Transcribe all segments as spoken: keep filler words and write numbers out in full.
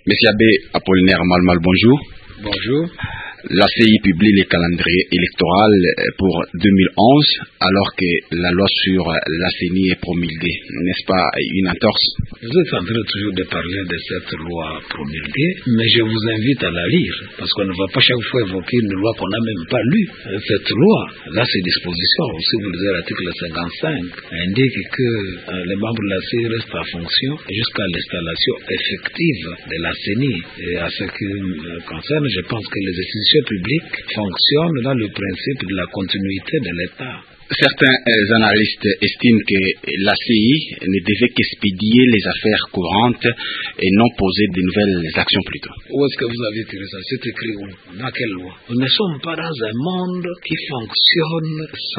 Monsieur Abbé Apollinaire Malmal, bonjour. Bonjour. La C I publie le calendrier électoral pour deux mille onze alors que la loi sur la C E N I est promulguée. N'est-ce pas une entorse? Vous êtes en train toujours de parler de cette loi promulguée, mais je vous invite à la lire, parce qu'on ne va pas chaque fois évoquer une loi qu'on n'a même pas lue. Cette loi, là, ces dispositions, si vous lisez l'article cinquante-cinq, indique que euh, les membres de la C I restent en fonction jusqu'à l'installation effective de la C E N I. Et à ce qui me concerne, je pense que les institutions publiques fonctionnent dans le principe de la continuité de l'État. Certains euh, analystes estiment que la C I ne devait qu'expédier les affaires courantes et non poser de nouvelles actions plutôt. Où est-ce que vous avez tiré ça? C'est écrit où? Dans quelle loi? Nous ne sommes pas dans un monde qui fonctionne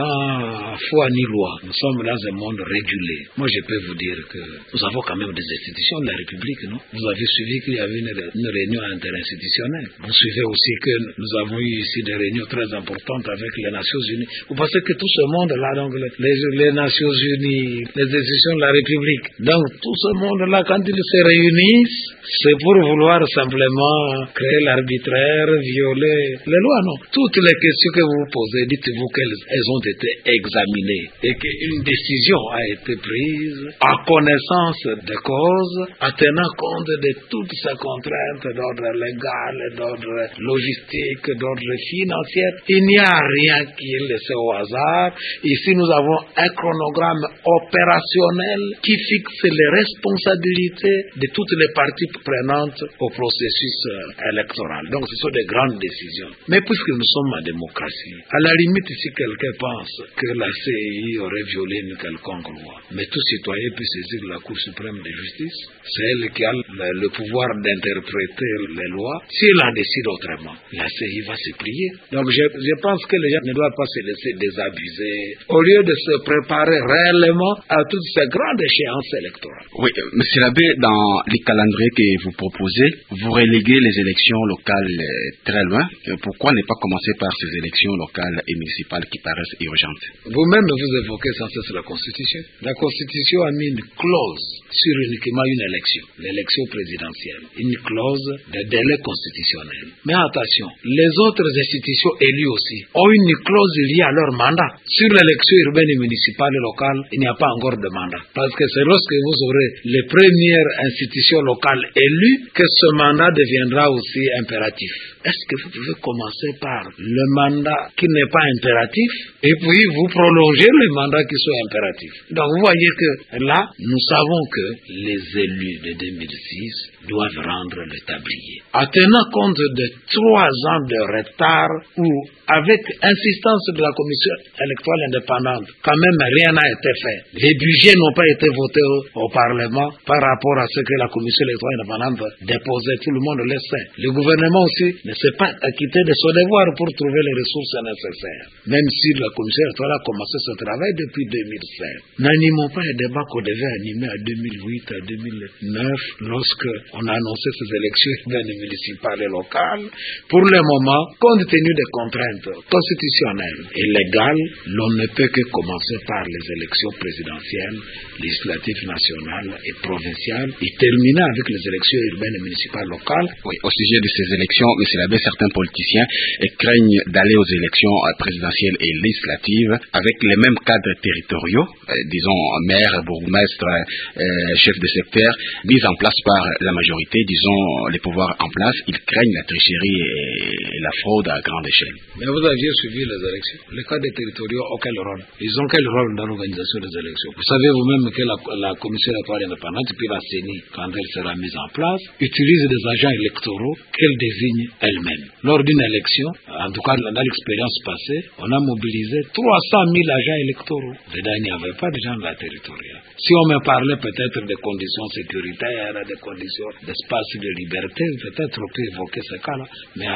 sans foi ni loi. Nous sommes dans un monde régulé. Moi, je peux vous dire que nous avons quand même des institutions de la République, non? Vous avez suivi qu'il y avait une, une réunion interinstitutionnelle. Vous suivez aussi que nous avons eu ici des réunions très importantes avec les Nations Unies. Vous pensez que tout ce monde là, donc les, les Nations Unies, les institutions de la République, donc tout ce monde-là, quand ils se réunissent, c'est pour vouloir simplement créer l'arbitraire, violer les lois, non? Toutes les questions que vous posez, dites-vous qu'elles ont été examinées et qu'une décision a été prise à connaissance des causes, en tenant compte de toutes ces contraintes d'ordre légal, d'ordre logistique, d'ordre financier. Il n'y a rien qui est laissé au hasard. Ici, nous avons un chronogramme opérationnel qui fixe les responsabilités de toutes les parties prenantes au processus électoral. Donc, ce sont des grandes décisions. Mais puisque nous sommes en démocratie, à la limite, si quelqu'un pense que la C I aurait violé une quelconque loi, mais tout citoyen peut saisir la Cour suprême de justice. C'est elle qui a le, le pouvoir d'interpréter les lois. Si elle en décide autrement, la C I va se plier. Donc, je, je pense que les gens ne doivent pas se laisser désabuser au lieu de se préparer réellement à toutes ces grandes échéances électorales. Oui, Monsieur Abbé, dans les calendriers que vous proposez, vous reléguez les élections locales très loin. Pourquoi ne pas commencer par ces élections locales et municipales qui paraissent urgentes? Vous-même, vous évoquez sans cesse la Constitution. La Constitution a mis une clause sur uniquement une élection, l'élection présidentielle, une clause de délai constitutionnel. Mais attention, les autres institutions élues aussi ont une clause liée à leur mandat. Sur l'élection urbaine et municipale et locale, il n'y a pas encore de mandat. Parce que c'est lorsque vous aurez les premières institutions locales élues que ce mandat deviendra aussi impératif. Est-ce que vous pouvez commencer par le mandat qui n'est pas impératif et puis vous prolonger le mandat qui soit impératif? Donc vous voyez que là, nous savons que les élus de deux mille six doivent rendre le tablier. En tenant compte de trois ans de retard où, avec insistance de la Commission électorale indépendante, quand même rien n'a été fait. Les budgets n'ont pas été votés au, au Parlement par rapport à ce que la Commission électorale indépendante déposait. Tout le monde le sait. Le gouvernement aussi ne s'est pas acquitté de son devoir pour trouver les ressources nécessaires. Même si la Commission électorale a commencé ce travail depuis deux mille sept. N'animons pas un débat qu'on devait animer à deux mille huit, à deux mille neuf, lorsque on a annoncé ces élections urbaines, municipales et locales. Pour le moment, compte tenu des contraintes constitutionnelles et légales, l'on ne peut que commencer par les élections présidentielles, législatives nationales et provinciales et terminer avec les élections urbaines et municipales locales. Oui, au sujet de ces élections, M. Labbé, certains politiciens craignent d'aller aux élections présidentielles et législatives avec les mêmes cadres territoriaux, euh, disons maire, bourgmestre, euh, chef de secteur, mis en place par la majorité, disons les pouvoirs en place. Ils craignent la tricherie et la fraude à grande échelle. Mais vous aviez suivi les élections. Les cadres territoriaux ont quel rôle? Ils ont quel rôle dans l'organisation des élections? Vous savez vous-même que la, la Commission électorale indépendante, puis la C E N I, quand elle sera mise en place, utilise des agents électoraux qu'elle désigne elle-même. Lors d'une élection, en tout cas dans l'expérience passée, on a mobilisé trois cent mille agents électoraux. Dedans, il n'y avait pas de gens de la territoriale. Si on me parlait peut-être des conditions sécuritaires, des conditions d'espace de liberté, peut-être on peut évoquer ce cas-là. Mais alors, ce sont des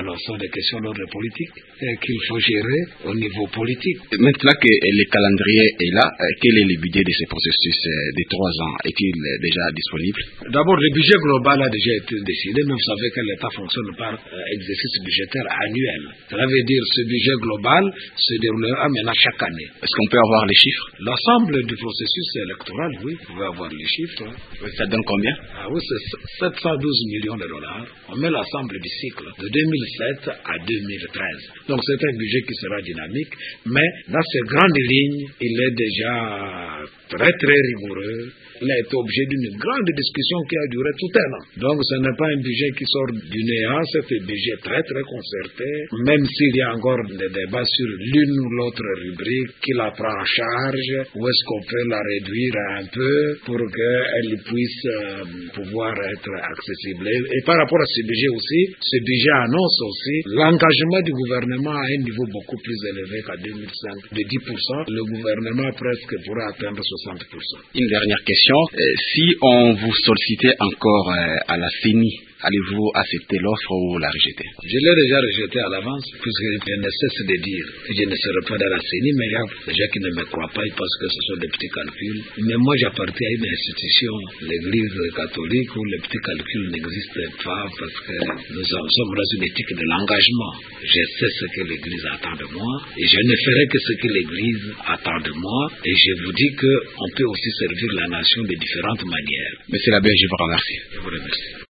questions d'ordre politique et qu'il faut gérer au niveau politique. Maintenant que le calendrier est là, quel est le budget de ce processus de trois ans? Est-il déjà disponible? D'abord, le budget global a déjà été décidé, mais vous savez que l'État fonctionne par exercice budgétaire annuel. Cela veut dire que ce budget global se déroulera maintenant chaque année. Est-ce qu'on peut avoir les chiffres? L'ensemble du processus électoral, oui, vous pouvez avoir les chiffres. Oui, ça donne combien? Ah oui, c'est sept cent douze millions de dollars. On met l'ensemble du cycle de deux mille sept à deux mille treize. Donc c'est un budget qui sera dynamique, mais dans ces grandes lignes, il est déjà très très rigoureux. Il a été objet d'une grande discussion qui a duré tout un an. Donc ce n'est pas un budget qui sort du néant, c'est un budget très très concerté, même s'il y a encore des débats sur l'une ou l'autre rubrique, qui la prend en charge, ou est-ce qu'on peut la réduire un peu pour qu'elle puisse euh, pouvoir être accessible. Et par rapport à ce budget aussi, ce budget annonce aussi l'engagement du gouvernement à un niveau beaucoup plus élevé qu'en deux mille cinq, de dix pour cent. Le gouvernement presque pourra atteindre soixante pour cent. Une dernière question. Si on vous sollicitait encore à la C E N I, allez-vous accepter l'offre ou la rejeter? Je l'ai déjà rejeté à l'avance, puisque je ne cesse de dire que je ne serai pas dans la C E N I, mais il y a des gens qui ne me croient pas, ils pensent que ce sont des petits calculs. Mais moi, j'appartiens à une institution, l'Église catholique, où les petits calculs n'existent pas, parce que nous sommes dans une éthique de l'engagement. Je sais ce que l'Église attend de moi, et je ne ferai que ce que l'Église attend de moi, et je vous dis qu'on peut aussi servir la nation de différentes manières. Monsieur l'abbé, je vous remercie. Je vous remercie.